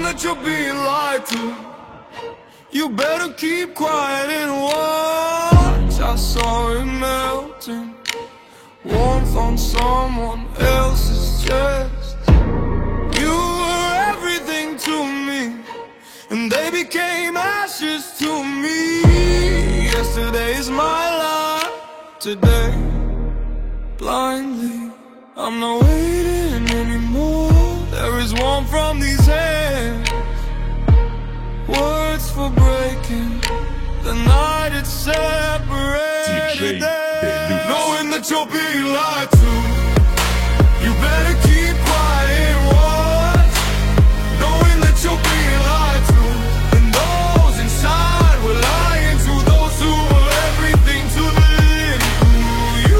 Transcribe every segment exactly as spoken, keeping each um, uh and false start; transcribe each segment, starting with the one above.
that you're being lied to, you better keep quiet and watch. I saw it melting, warmth on someone else's chest. You were everything to me, and they became ashes to me. Yesterday's my life, today blindly I'm not waiting anymore. There is warmth from these hands, words for breaking the night it separated them. Knowing that you're being lied to, you better keep quiet and watch. Knowing that you're being lied to, and those inside were lying to those who were everything to them. You,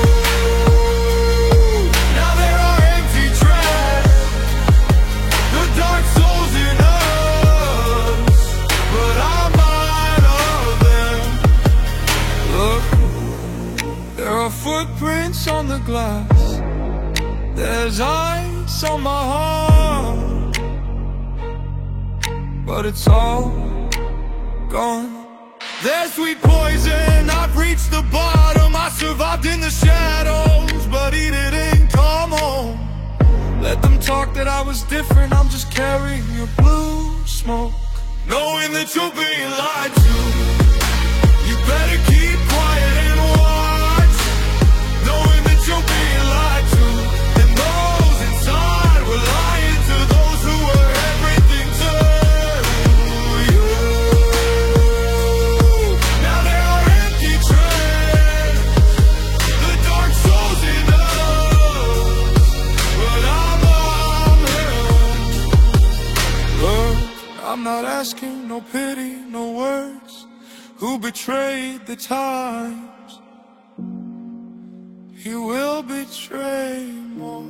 now there are empty trash, the dark souls in us, but I'm not of them. Look, there are footprints on the glass, there's ice on my heart, but it's all gone. There's sweet poison, I've reached the bottom. I survived in the shadows, but he didn't come home. Let them talk that I was different, I'm just carrying your blue smoke. Knowing that you're being lied to, you better keep quiet and watch. Knowing that you're being lied to, and those inside were lying to those who were everything to you. Now there are empty trails, the dark souls in us, but I'm on them. Look, I'm not asking no pity, no words. Who betrayed the times? He will betray more.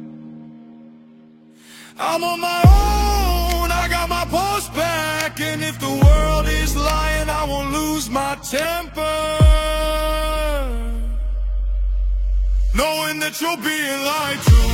I'm on my own, I got my post back, and if the world is lying, I won't lose my temper. Knowing that you're being lied to,